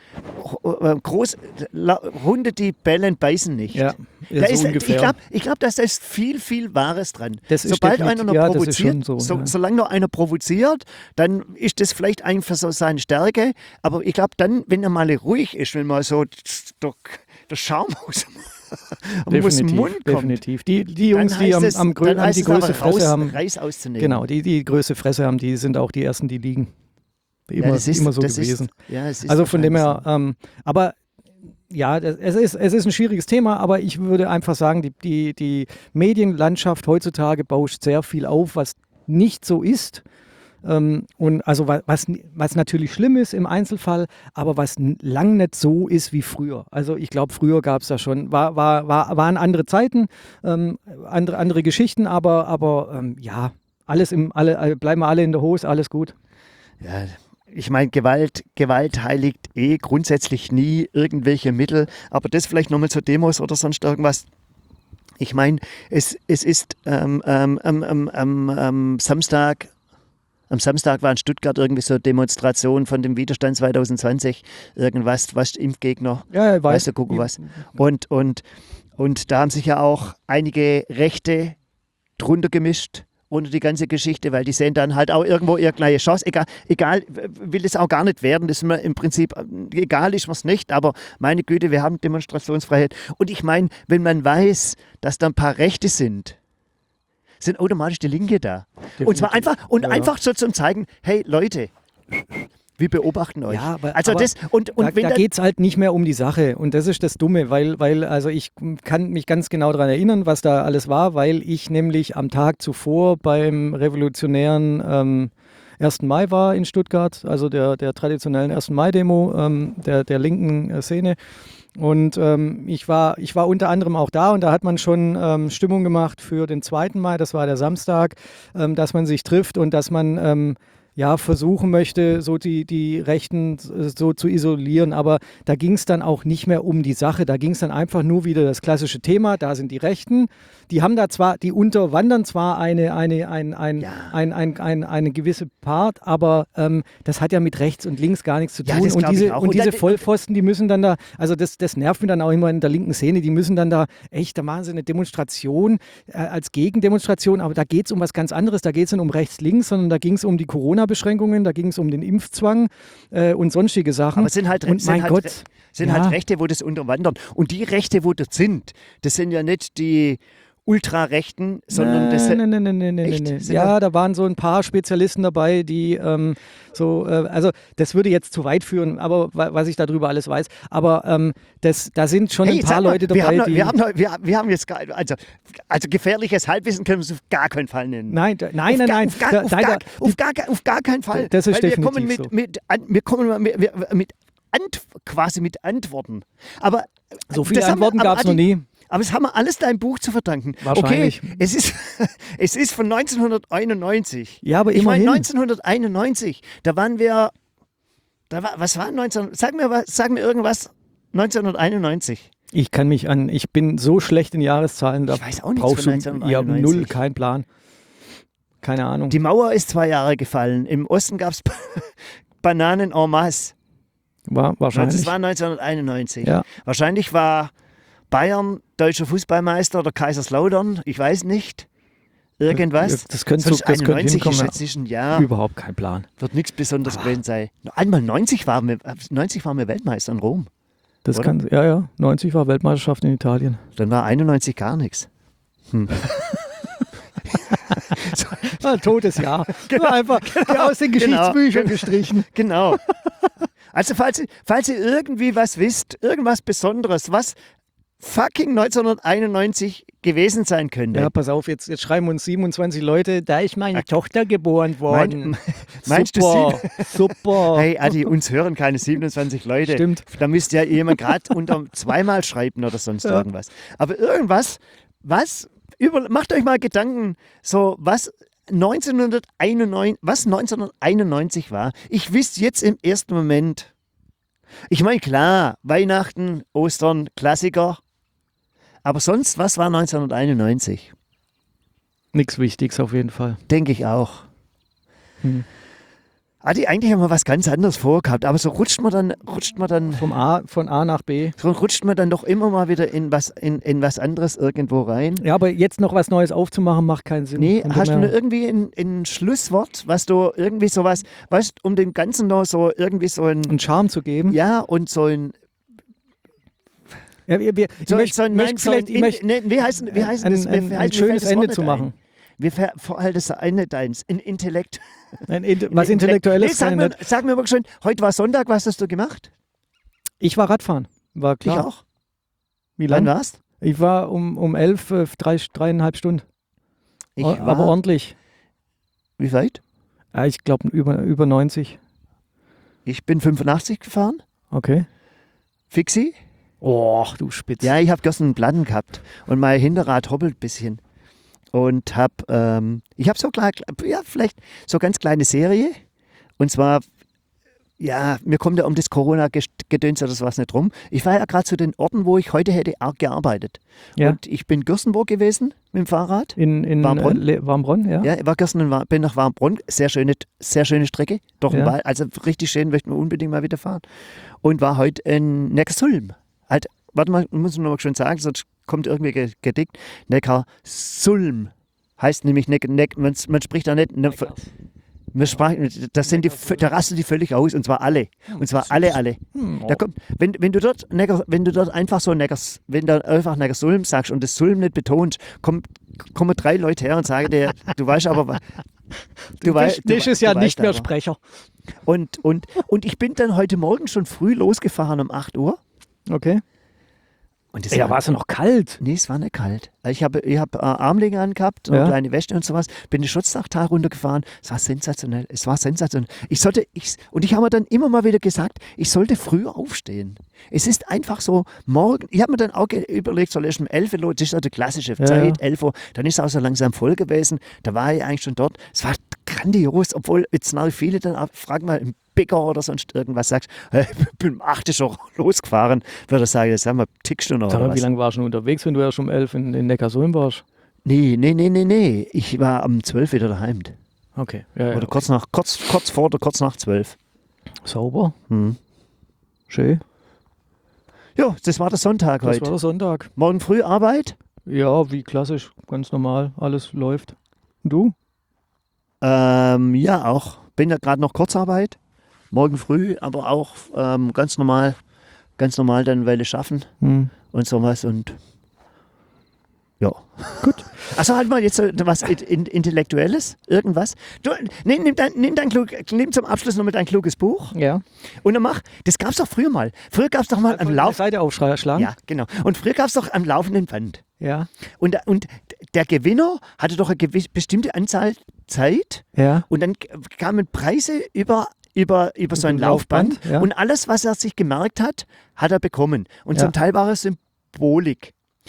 Hunde, die bellen, beißen nicht. Ja, so ungefähr. Ich glaube, dass da ist viel, viel Wahres dran. Sobald einer noch provoziert, solange noch einer provoziert, dann ist das vielleicht einfach so seine Stärke. Aber ich glaube dann, wenn er mal ruhig ist, wenn mal so der Schaum aus dem Mund kommt. Definitiv. Die Jungs, die am die größte Fresse haben, Reis auszunehmen. Genau, die größte Fresse haben, die sind auch die Ersten, die liegen. Immer so gewesen. Also von dem her, aber ja, es ist ein schwieriges Thema, aber ich würde einfach sagen, die Medienlandschaft heutzutage bauscht sehr viel auf, was nicht so ist. Und also was natürlich schlimm ist im Einzelfall, aber was lang nicht so ist wie früher. Also ich glaube, früher gab es da schon, waren andere Zeiten, andere Geschichten, aber ja, bleiben wir alle in der Hose, alles gut. Ja. Ich meine, Gewalt heiligt grundsätzlich nie irgendwelche Mittel, aber das vielleicht nochmal zu Demos oder sonst irgendwas. Ich meine, es ist am Samstag war in Stuttgart irgendwie so eine Demonstration von dem Widerstand 2020, irgendwas, was Impfgegner, weißt du, gucken was. Und da haben sich ja auch einige Rechte drunter gemischt unter die ganze Geschichte, weil die sehen dann halt auch irgendwo ihre kleine Chance. Egal, will es auch gar nicht werden, das ist mir im Prinzip, egal ist mir's nicht, aber meine Güte, wir haben Demonstrationsfreiheit. Und ich meine, wenn man weiß, dass da ein paar Rechte sind automatisch die Linke da. Definitiv. Und zwar einfach so zum zeigen, hey Leute, wir beobachten euch. Ja, da geht es halt nicht mehr um die Sache und das ist das Dumme, weil also ich kann mich ganz genau daran erinnern, was da alles war, weil ich nämlich am Tag zuvor beim revolutionären 1. Mai war in Stuttgart, also der traditionellen 1. Mai-Demo der linken Szene. Und ich war unter anderem auch da und da hat man schon Stimmung gemacht für den 2. Mai, das war der Samstag, dass man sich trifft und dass man versuchen möchte, so die Rechten so zu isolieren. Aber da ging es dann auch nicht mehr um die Sache. Da ging es dann einfach nur wieder das klassische Thema. Da sind die Rechten. Die haben da zwar, die unterwandern zwar eine gewisse Part, aber das hat ja mit rechts und links gar nichts zu tun. Ja, und diese Vollpfosten, die müssen dann da, also das nervt mich dann auch immer in der linken Szene, die müssen dann da, da machen sie eine Demonstration als Gegendemonstration, aber da geht es um was ganz anderes. Da geht es nicht um rechts, links, sondern da ging es um die Corona-Beschränkungen, da ging es um den Impfzwang und sonstige Sachen. Aber es sind halt Rechte, wo das unterwandern. Und die Rechte, wo das sind sind ja nicht die Ultrarechten, sondern Nee. Ja, da waren so ein paar Spezialisten dabei, die also das würde jetzt zu weit führen, aber was ich darüber alles weiß, aber da sind schon ein paar Leute dabei, wir haben jetzt also gefährliches Halbwissen können wir es auf gar keinen Fall nennen. Nein. Auf gar keinen Fall. Das ist weil definitiv wir kommen mit Antworten. Aber so viele Antworten gab es noch nie. Aber es haben wir alles deinem Buch zu verdanken. Wahrscheinlich. Okay, es ist von 1991. Ja, aber ich meine, immerhin. 1991, da waren wir, was war 19, sag mir irgendwas, 1991. Ich bin so schlecht in Jahreszahlen, da Ich weiß auch nichts brauchst von du 1991. null, kein Plan. Keine Ahnung. Die Mauer ist 2 Jahre gefallen. Im Osten gab es Bananen en masse. Wahrscheinlich. Das war 1991. Ja. Wahrscheinlich war Bayern deutscher Fußballmeister oder Kaiserslautern, ich weiß nicht. Irgendwas. Das könnte Sonst 91 hinkommen. ist jetzt nicht ein Jahr. Überhaupt kein Plan. Wird nichts Besonderes gewesen sein. Einmal 90 waren wir Weltmeister in Rom. Das Oder? ja. 90 war Weltmeisterschaft in Italien. Dann war 91 gar nichts. Ein totes Jahr. Einfach aus den Geschichtsbüchern gestrichen. Genau. Also falls ihr irgendwie was wisst, irgendwas Besonderes, was fucking 1991 gewesen sein könnte. Ja, pass auf, jetzt schreiben uns 27 Leute, da ist meine Tochter geboren worden. Meinst super, du super. Hey Adi, uns hören keine 27 Leute. Stimmt. Da müsste ja jemand gerade unter zweimal schreiben oder sonst irgendwas. Aber irgendwas, macht euch mal Gedanken, so was 1991 war. Ich wüsste jetzt im ersten Moment, ich meine klar, Weihnachten, Ostern, Klassiker, aber sonst, was war 1991? Nichts Wichtiges auf jeden Fall. Denke ich auch. Adi, eigentlich haben wir was ganz anderes vorgehabt, aber so rutscht man dann von A nach B. so rutscht man dann doch immer mal wieder in was anderes irgendwo rein. Ja, aber jetzt noch was Neues aufzumachen, macht keinen Sinn. Nee, hast du nur irgendwie ein Schlusswort, was du irgendwie sowas, weißt, um dem Ganzen noch so irgendwie so einen Charme zu geben? Ja, und so ein ja, wie heißt ein schönes Ende zu machen. Vor allem das eine deins, ein Intellekt. Was Intellektuelles. Sag mir mal schön, heute war Sonntag, was hast du gemacht? Ich war Radfahren, war klar. Ich auch. Wie lange warst? Ich war um 11, 3,5 Stunden. Aber ordentlich. Wie weit? Ja, ich glaube über 90. Ich bin 85 gefahren. Okay. Fixi? Oh, du Spitz. Ja, ich habe gestern einen Platten gehabt und mein Hinterrad hoppelt ein bisschen. Und ich habe so klar, ja, vielleicht so ganz kleine Serie. Und zwar, ja, mir kommt ja um das Corona-Gedöns oder sowas nicht rum. Ich war ja gerade zu den Orten, wo ich heute hätte gearbeitet. Ja. Und ich bin Gürstenburg gewesen mit dem Fahrrad. In Warmbronn. Warmbronn, ja. Ja, ich war gestern bin nach Warmbronn. Sehr schöne Strecke. Doch Ja. also richtig schön, möchten wir unbedingt mal wieder fahren. Und war heute in Neckarsulm. Halt, warte mal, muss ich noch mal schön sagen, sonst kommt irgendwie gedickt. Neckarsulm heißt nämlich, man spricht da nicht, da rasten die völlig aus, und zwar alle. Und zwar alle. Da kommt, wenn du dort einfach so wenn du einfach Neckarsulm sagst und das Sulm nicht betonst, kommen 3 Leute her und sagen dir, du weißt aber, Das ist ja nicht mehr Sprecher. Und ich bin dann heute Morgen schon früh losgefahren um 8 Uhr. Okay. Und war es noch kalt? Nee, es war nicht kalt. Ich habe Armlinge angehabt und eine kleine Weste und sowas. Bin den Schutzdachtal runtergefahren. Es war sensationell. Ich habe mir dann immer mal wieder gesagt, ich sollte früher aufstehen. Es ist einfach so, morgen, ich habe mir dann auch überlegt, soll ich um 11 Uhr los, das ist ja die klassische Zeit, 11 Uhr. Dann ist es auch so langsam voll gewesen. Da war ich eigentlich schon dort. Es war grandios, obwohl jetzt nach viele dann fragen mal im Bäcker oder sonst irgendwas sagst, ich bin um 8 Uhr schon losgefahren, würde ich sagen, jetzt haben wir tickst du noch. Sag mal, wie lange warst du unterwegs, wenn du ja schon um 11 in Neckarsulm warst? Nee. Ich war um 12 wieder daheim. Okay. Ja, oder kurz nach 12. Sauber. Schön. Ja, das war der Sonntag heute. Das war der Sonntag. Morgen früh Arbeit? Ja, wie klassisch, ganz normal, alles läuft. Und du? Ja, auch. Bin ja gerade noch Kurzarbeit. Morgen früh, aber auch ganz normal dann Weile schaffen und sowas und ja. Gut. Also halt mal jetzt was Intellektuelles, irgendwas. Du, nimm zum Abschluss noch mit ein kluges Buch. Ja. Und dann das gab's doch früher mal. Früher gab's doch mal am Lauf. Seite aufschlagen. Ja, genau. Und früher gab's doch am laufenden Band. Ja. Und der Gewinner hatte doch eine bestimmte Anzahl Zeit. Ja. Und dann kamen Preise über so ein Laufband. Und alles, was er sich gemerkt hat, hat er bekommen. Und zum Teil war es Symbolik.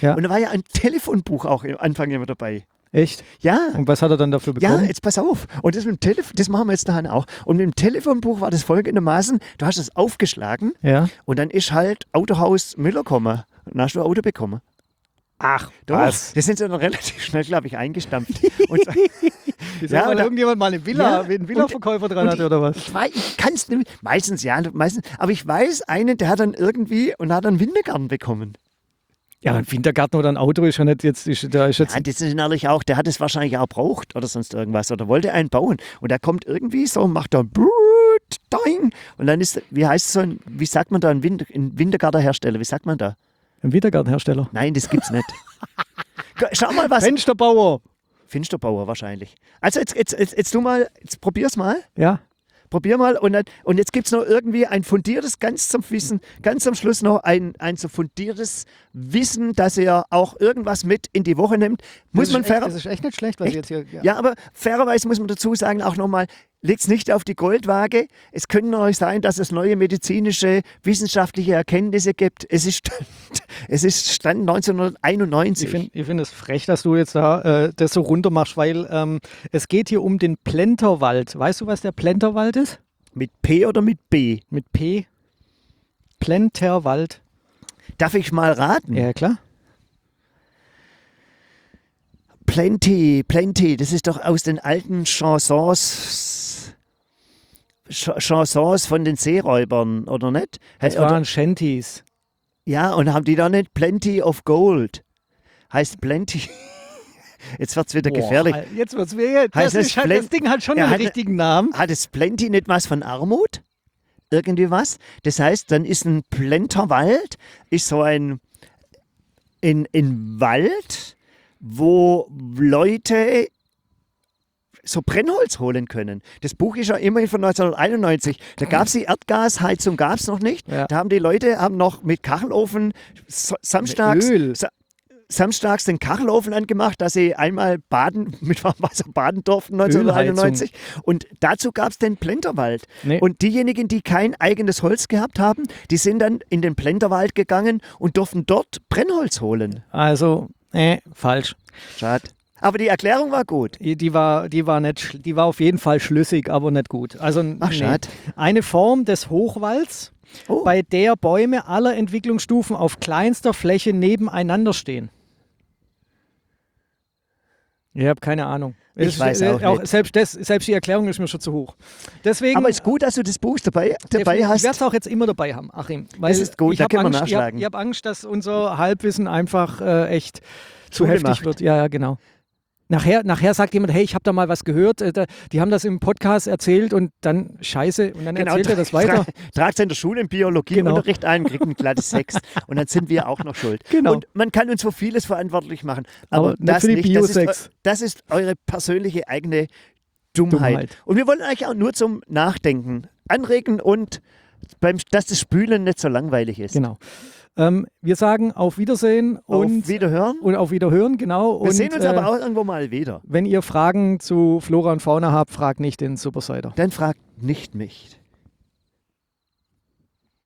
Ja. Und da war ja ein Telefonbuch auch am Anfang immer dabei. Echt? Ja. Und was hat er dann dafür bekommen? Ja, jetzt pass auf. Und das mit dem Telefon, das machen wir jetzt daheim auch. Und mit dem Telefonbuch war das folgendermaßen, du hast es aufgeschlagen und dann ist halt Autohaus Müller gekommen. Und dann hast du ein Auto bekommen. Ach, doch. Was? Das sind sie dann relativ schnell, glaube ich, eingestampft. Und, ja, weil irgendjemand mal eine Villa, einen Villaverkäufer dran hatte oder was? Ich kann es nicht, meistens, aber ich weiß einen, der hat dann irgendwie und hat dann einen Wintergarten bekommen. Ja, ein Wintergarten oder ein Auto ist ja nicht jetzt. Da ist jetzt ja, das ist natürlich auch, der hat es wahrscheinlich auch braucht oder sonst irgendwas oder wollte einen bauen. Und der kommt irgendwie so und macht dann Doing. Und dann ist, wie sagt man da, ein Wintergartenhersteller, wie sagt man da? Ein Wintergartenhersteller? Nein, das gibt's nicht. Schau mal was. Fensterbauer. Fensterbauer wahrscheinlich. Also jetzt du mal, jetzt probier's mal. Ja. Probier mal und jetzt gibt es noch irgendwie ein fundiertes, ganz zum Schluss noch ein so fundiertes Wissen, dass ihr auch irgendwas mit in die Woche nimmt. Das ist echt nicht schlecht, was ich jetzt hier... Ja, aber fairerweise muss man dazu sagen, auch nochmal, legt es nicht auf die Goldwaage. Es könnte euch sein, dass es neue medizinische, wissenschaftliche Erkenntnisse gibt. Es ist Stand 1991. Ich finde es frech, dass du jetzt da das so runter machst, weil es geht hier um den Plenterwald. Weißt du, was der Plenterwald ist? Mit P oder mit B? Mit P. Plenterwald. Darf ich mal raten? Ja, klar. Plenty, das ist doch aus den alten Chansons von den Seeräubern, oder nicht? Das waren Shanties. Ja, und haben die da nicht Plenty of Gold? Heißt Plenty. Jetzt wird es wieder gefährlich. Jetzt wird es wieder. Das Ding hat schon einen richtigen Namen. Hat es Plenty nicht was von Armut? Irgendwie was? Das heißt, dann ist ein Plenterwald, ist so ein Wald, wo Leute so Brennholz holen können. Das Buch ist ja immerhin von 1991. Da gab es die Erdgasheizung, gab es noch nicht. Ja. Da haben die Leute noch mit Kachelofen samstags den Kachelofen angemacht, dass sie einmal mit warmem Wasser baden durften 1991. Und dazu gab es den Plenterwald. Nee. Und diejenigen, die kein eigenes Holz gehabt haben, die sind dann in den Plenterwald gegangen und durften dort Brennholz holen. Also, falsch. Schade. Aber die Erklärung war gut. Die war auf jeden Fall schlüssig, aber nicht gut. Also schade. Eine Form des Hochwalds, bei der Bäume aller Entwicklungsstufen auf kleinster Fläche nebeneinander stehen. Ich habe keine Ahnung. Ich weiß auch nicht. Selbst die Erklärung ist mir schon zu hoch. Deswegen, aber es ist gut, dass du das Buch dabei hast. Ich werde es auch jetzt immer dabei haben, Achim. Weil das ist gut, da können wir nachschlagen. Ich habe Angst, dass unser Halbwissen einfach echt zu heftig wird. Ja, genau. Nachher sagt jemand, hey, ich habe da mal was gehört, die haben das im Podcast erzählt und dann scheiße und dann erzählt er das weiter. Tragt es in der Schule im Biologieunterricht ein, kriegt ein glattes 6 und dann sind wir auch noch schuld. Genau. Und man kann uns für vieles verantwortlich machen, aber das nicht. Das ist eure persönliche eigene Dummheit. Und wir wollen eigentlich auch nur zum Nachdenken anregen und dass das Spülen nicht so langweilig ist. Genau. Wir sagen auf Wiedersehen und auf Wiederhören. Und auf Wiederhören, genau. Wir sehen uns aber auch irgendwo mal wieder. Wenn ihr Fragen zu Flora und Fauna habt, fragt nicht den Supersider. Dann fragt nicht mich.